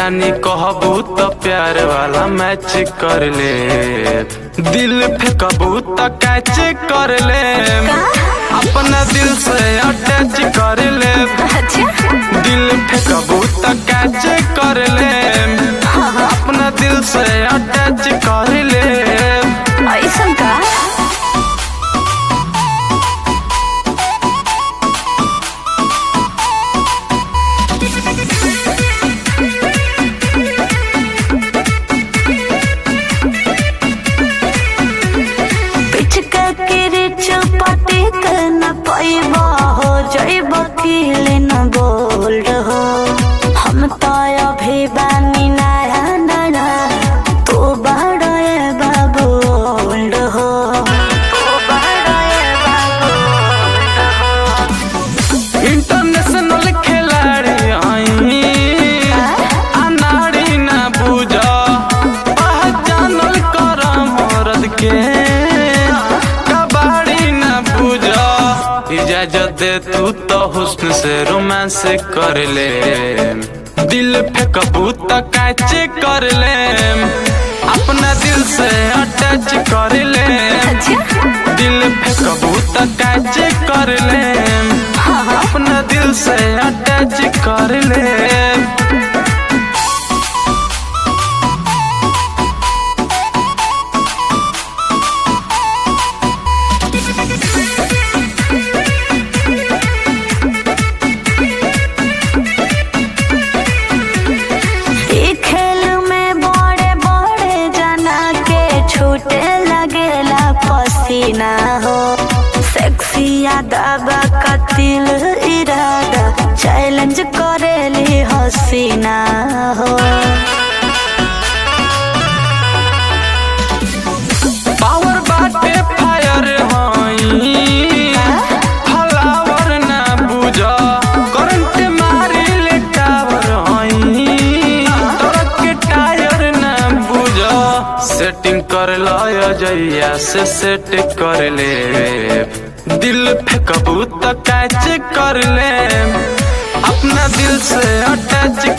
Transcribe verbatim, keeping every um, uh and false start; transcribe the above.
रानी कहबू तो प्यार वाला मैच कर ले, दिल फेंकबू तो कैच कर ले, अपना दिल से अटैच कर ले। दिल फेंकबू तो कैच कर ले, अपना दिल से अटैच कर ले। ऐसा का हो जइब किल न बोल रहो, हम तो अभी बानी नया नया, तू बड़े बाबू बोल रहो, तू बड़े बाबू। इंटरनेशनल खिलाड़ी आई अनाड़ी ना बुझा, पहचानल कर मर्द के कबाड़ी ना बुझा। इजाजत दे तू तो हुस्न से रोमांस कर ले, दिल फेंकबू तो कैच कर ले, अपना दिल से अटैच कर ले। दिल फेंकबू तो कैच कर ले, अपना दिल से अटैच कर ले। पसीना हो सेक्सी यादवा कतिल इरादा, चैलेंज करेली हसीना हो। पावर बाटे फायर होई फ्लावर ना बुझा, करंट मारी ले टावर होई ट्रक के टायर ना बुझा। सेटिंग कर लो जइया से सेट कर ले, दिल फेंकबू तो कैच कर ले, अपना दिल से अटैच